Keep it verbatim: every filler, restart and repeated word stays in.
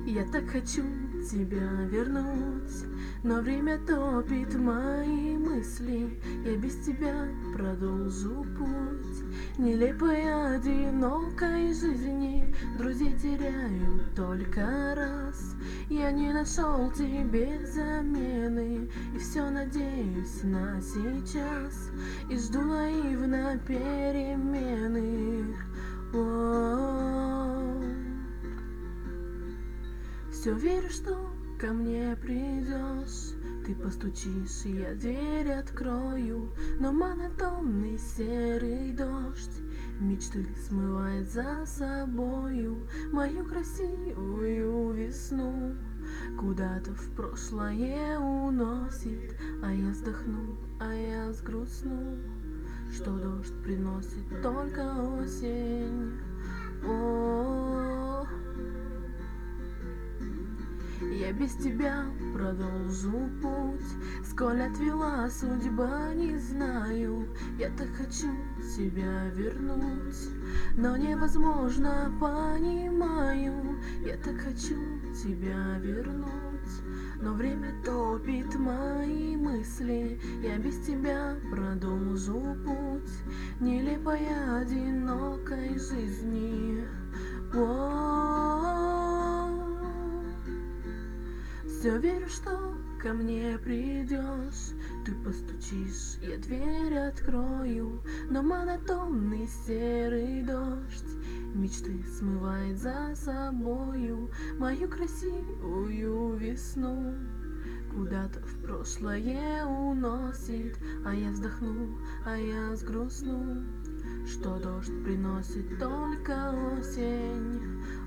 Я так хочу тебя вернуть, но время топит мои мысли. Я без тебя продолжу путь нелепой одинокой жизни. Друзей теряю только раз. Я не нашел тебе замены, и все надеюсь на сейчас, и жду наивно перемены. Все верю, что ко мне придешь. Ты постучишь, и я дверь открою, но монотонный серый дождь мечты смывает за собою мою красивую весну. Куда-то в прошлое уносит, а я вздохну, а я сгрустну, что дождь приносит только осень. О, я без тебя продолжу путь, сколь отвела судьба, не знаю. Я так хочу тебя вернуть, но невозможно, понимаю. Я так хочу тебя вернуть, но время топит мои мысли. Я без тебя продолжу путь нелепой одинокой жизни. Все верю, что ко мне придешь. Ты постучишь, я дверь открою, но монотонный серый дождь мечты смывает за собою мою красивую весну. Куда-то в прошлое уносит, а я вздохну, а я сгрустну, что дождь приносит только осень.